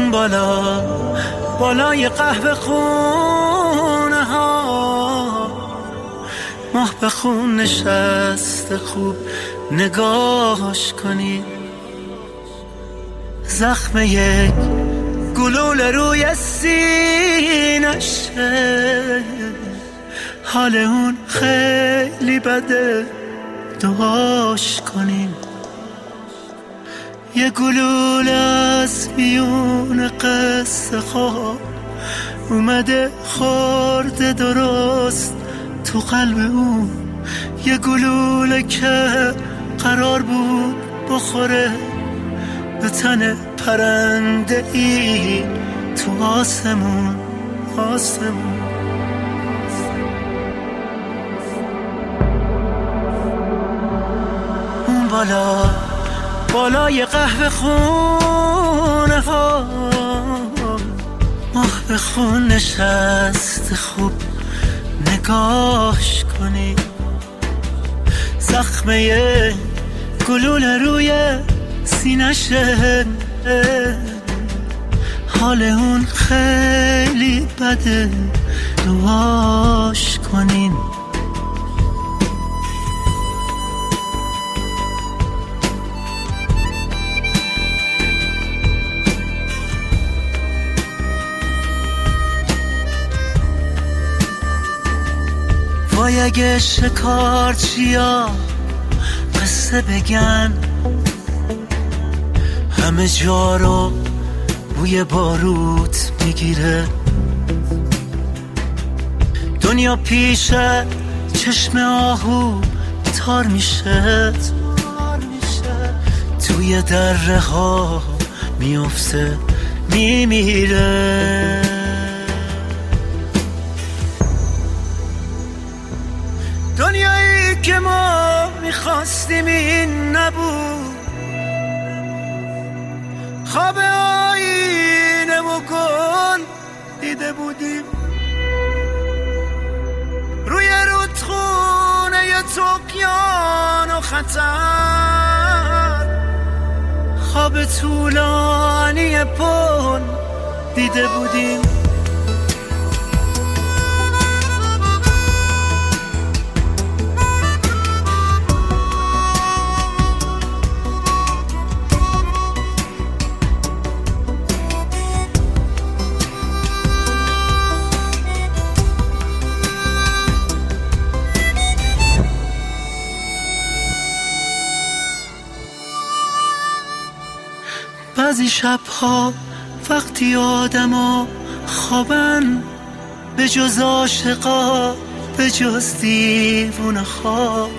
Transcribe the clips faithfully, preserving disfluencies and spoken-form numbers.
اون بالا بالای قهوه خونه ها ماه به خون نشسته، خوب نگاهش کنی. زخم یک گلوله روی سینشه، حال اون خیلی بده، دعاش کنیم. یه گلوله از میون قصه خواب اومده خورده درست تو قلب اون. یه گلوله که قرار بود بخوره به تن پرنده ای تو آسمون آسمون. اون بالا بالای قهوه خونه ها ماه به خون نشسته، خوب نگاهش کنی. زخمه گلوله روی سینشه، حال اون خیلی بده، دعاش کنین. وای اگه شکارچیا قصه بگن، همه جا رو بوی باروت میگیره. دنیا پیش چشم آهو تار میشه، توی دره ها میفته میمیره. دنیایی که ما میخواستیم این نبود، خواب آینه و گل دیده بودیم. روی رودخونه ی طغیان و خطر، خواب طولانی پل دیده بودیم. بعضی شبها وقتی آدما خوابن، به جز عاشقا به جز دیوونه خواب،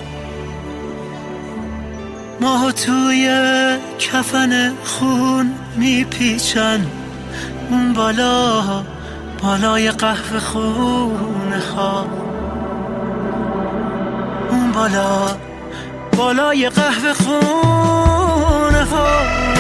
ماهو توی کفن خون میپیچن. اون بالا بالای قهوه خونه ها، اون بالا بالای قهوه خونه ها